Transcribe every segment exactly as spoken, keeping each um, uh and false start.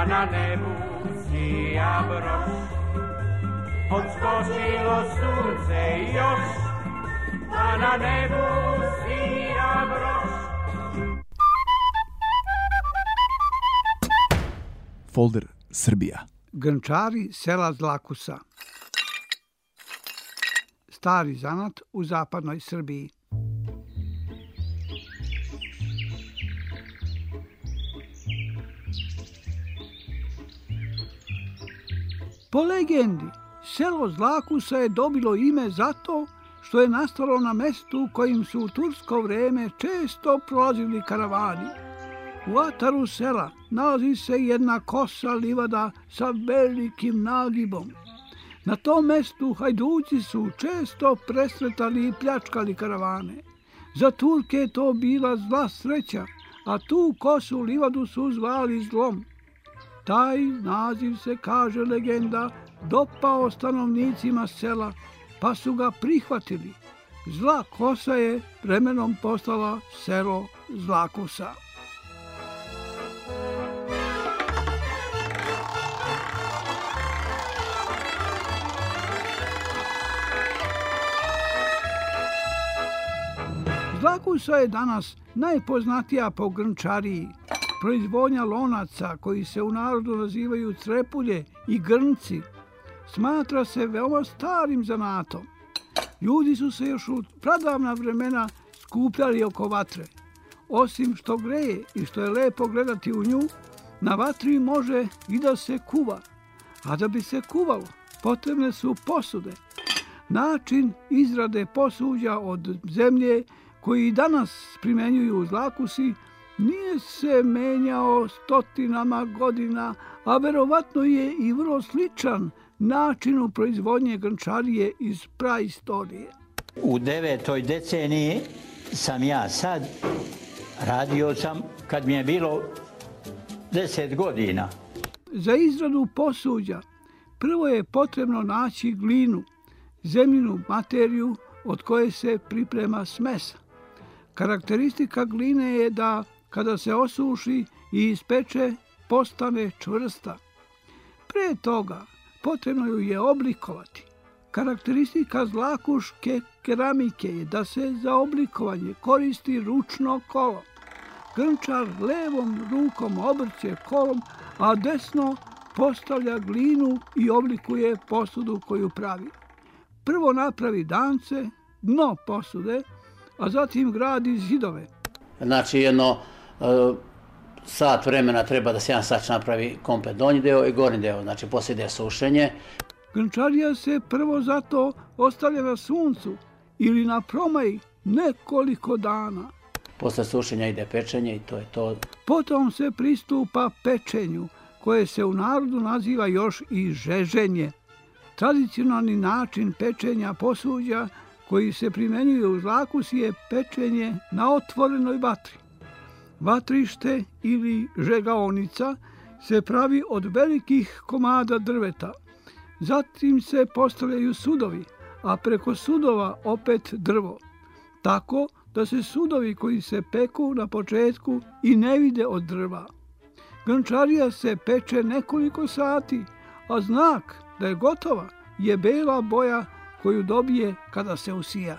pa na nebu sija broš. Odskočilo sunce još, pa na nebu sija broš. Folder Srbija. Grnčari sela Zlakusa. Stari zanat u zapadnoj Srbiji. Po legendi, selo Zlakusa je dobilo ime zato što je nastalo na mestu kojim su u tursko vreme često prolazili karavani. U ataru sela nalazi se jedna kosa livada sa velikim nagibom. Na tom mestu hajduci su često presretali i pljačkali karavane. Za Turke je to bila zla sreća, a tu kosu livadu su zvali zlom. Taj naziv se, kaže legenda, dopao stanovnicima sela, pa su ga prihvatili. Zla kosa je vremenom postala selo Zlakusa. Zlakusa je danas najpoznatija po grnčariji. Proizvodnja lonaca, koji se u narodu nazivaju crepulje i grnci, smatra se veoma starim zanatom. Ljudi su se još u pradavna vremena skupljali oko vatre. Osim što greje i što je lepo gledati u nju, na vatri može i da se kuva. A da bi se kuvalo, potrebne su posude. Način izrade posuđa od zemlje koji i danas primenjuju u Zlakusi nije se menjao stotinama godina, a verovatno je i vrlo sličan načinu proizvodnje grnčarije iz praistorije. U devetoj deceniji sam ja sad, radio sam kad mi je bilo deset godina. Za izradu posuđa prvo je potrebno naći glinu, zemljinu materiju od koje se priprema smesa. Karakteristika gline je da kada se osuši i ispeče, postane čvrsta. Pre toga potrebno ju je oblikovati. Karakteristika zlakuške keramike je da se za oblikovanje koristi ručno kolo. Grnčar levom rukom obrće kolom, a desno postavlja glinu i oblikuje posudu koju pravi. Prvo napravi dance, dno posude, a zatim gradi zidove. Znači jedno e, sat vremena treba da se jedan sač napravi komplet donji deo i gornji deo, znači poslije ide sušenje. Grnčarija se prvo zato ostavlja na suncu ili na promaji nekoliko dana. Posle sušenja ide pečenje i to je to. Potom se pristupa pečenju, koje se u narodu naziva još i žeženje. Tradicionalni način pečenja posuđa koji se primenjuje u Zlakusi je pečenje na otvorenoj vatri. Vatrište ili žegaonica se pravi od velikih komada drveta. Zatim se postavljaju sudovi, a preko sudova opet drvo. Tako da se sudovi koji se peku na početku i ne vide od drva. Grnčarija se peče nekoliko sati, a znak da je gotova je bela boja koju dobije kada se usija.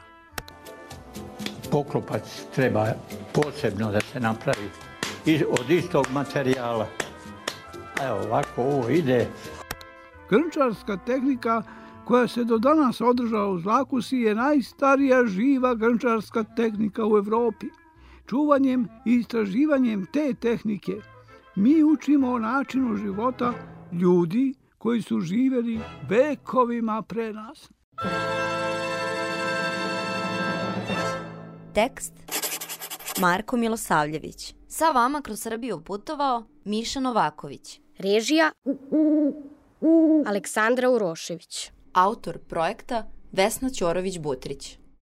Poklopac treba posebno da se napravi od istog materijala. Evo ovako ovo ide. Grnčarska tehnika koja se do danas održava u Zlakusi je najstarija živa grnčarska tehnika u Evropi. Čuvanjem i istraživanjem te tehnike mi učimo o načinu života ljudi koji su živjeli vekovima pre nas. Tekst Marko Milosavljević. Sa vama kroz Srbiju putovao Miša Novaković. Režija Aleksandra Urošević. Autor projekta Vesna Ćorović-Butrić.